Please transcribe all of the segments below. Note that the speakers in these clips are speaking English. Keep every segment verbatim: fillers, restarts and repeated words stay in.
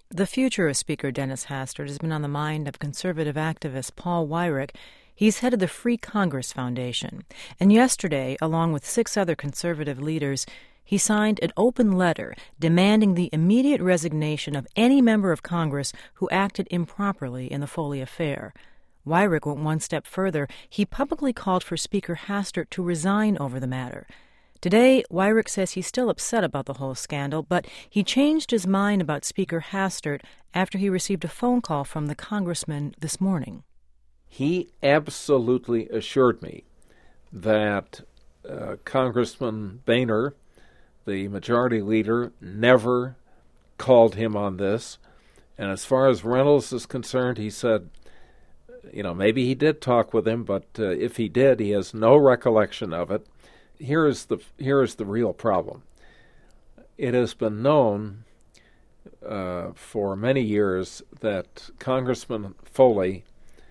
The future of Speaker Dennis Hastert has been on the mind of conservative activist Paul Weyrich. He's head of the Free Congress Foundation. And yesterday, along with six other conservative leaders, he signed an open letter demanding the immediate resignation of any member of Congress who acted improperly in the Foley affair. Weyrich went one step further. He publicly called for Speaker Hastert to resign over the matter. Today, Weyrich says he's still upset about the whole scandal, but he changed his mind about Speaker Hastert after he received a phone call from the congressman this morning. He absolutely assured me that uh, Congressman Boehner, the majority leader, never called him on this. And as far as Reynolds is concerned, he said, you know, maybe he did talk with him, but uh, if he did, he has no recollection of it. Here is the here is the real problem. It has been known uh, for many years that Congressman Foley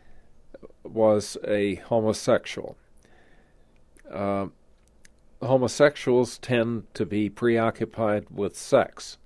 was a homosexual. Uh, homosexuals tend to be preoccupied with sex.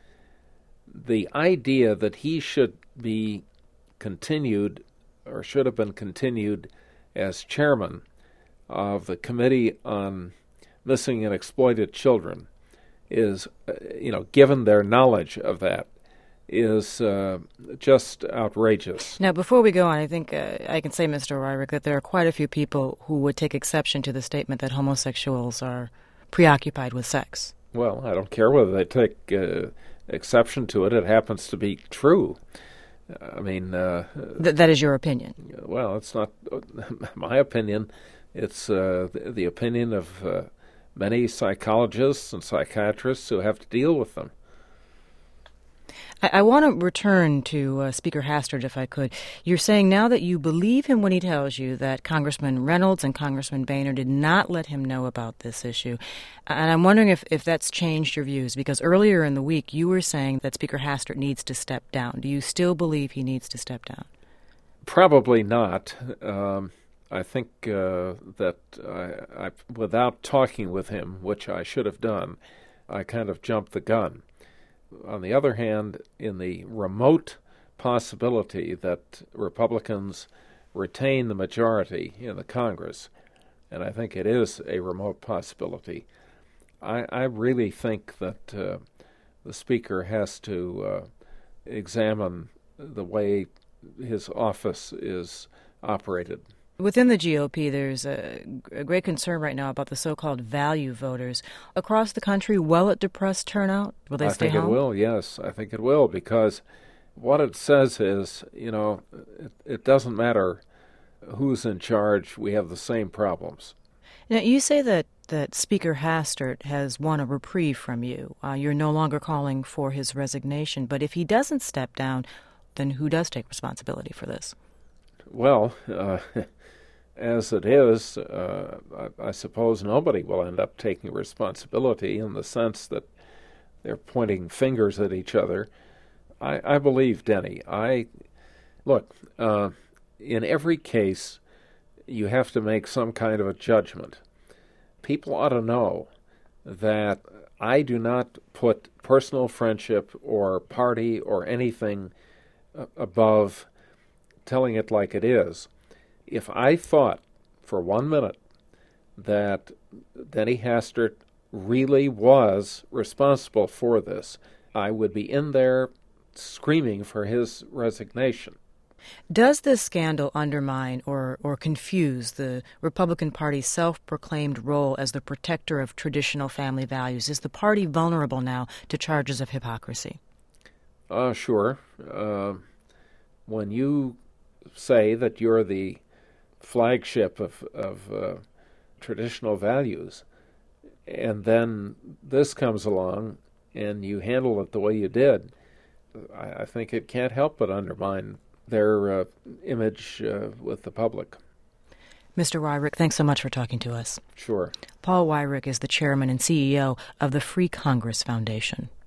The idea that he should be continued, or should have been continued, as chairman of the Committee on Missing and Exploited Children is, uh, you know, given their knowledge of that, is uh, just outrageous. Now, before we go on, I think uh, I can say, Mister Weyrich, that there are quite a few people who would take exception to the statement that homosexuals are preoccupied with sex. Well, I don't care whether they take uh, exception to it. It happens to be true. I mean... Uh, Th- that is your opinion? Well, it's not my opinion. It's uh, the, the opinion of uh, many psychologists and psychiatrists who have to deal with them. I, I want to return to uh, Speaker Hastert, if I could. You're saying now that you believe him when he tells you that Congressman Reynolds and Congressman Boehner did not let him know about this issue. And I'm wondering if, if that's changed your views, because earlier in the week you were saying that Speaker Hastert needs to step down. Do you still believe he needs to step down? Probably not. Um, I think uh, that I, I, without talking with him, which I should have done, I kind of jumped the gun. On the other hand, in the remote possibility that Republicans retain the majority in the Congress, and I think it is a remote possibility, I, I really think that uh, the Speaker has to uh, examine the way his office is operated. Within the G O P, there's a, a great concern right now about the so-called value voters. Across the country, will it depress turnout? Will they I stay think home? it will, yes. I think it will, because what it says is, you know, it, it doesn't matter who's in charge. We have the same problems. Now, you say that, that Speaker Hastert has won a reprieve from you. Uh, you're no longer calling for his resignation. But if he doesn't step down, then who does take responsibility for this? Well, uh, as it is, uh, I, I suppose nobody will end up taking responsibility in the sense that they're pointing fingers at each other. I, I believe Denny. I look, uh, in every case, you have to make some kind of a judgment. People ought to know that I do not put personal friendship or party or anything uh, above telling it like it is. If I thought for one minute that Denny Hastert really was responsible for this, I would be in there screaming for his resignation. Does this scandal undermine or, or confuse the Republican Party's self-proclaimed role as the protector of traditional family values? Is the party vulnerable now to charges of hypocrisy? Uh, sure. Uh, when you say that you're the flagship of, of uh, traditional values, and then this comes along and you handle it the way you did, I, I think it can't help but undermine their uh, image uh, with the public. Mister Weyrich, thanks so much for talking to us. Sure. Paul Weyrich is the chairman and C E O of the Free Congress Foundation.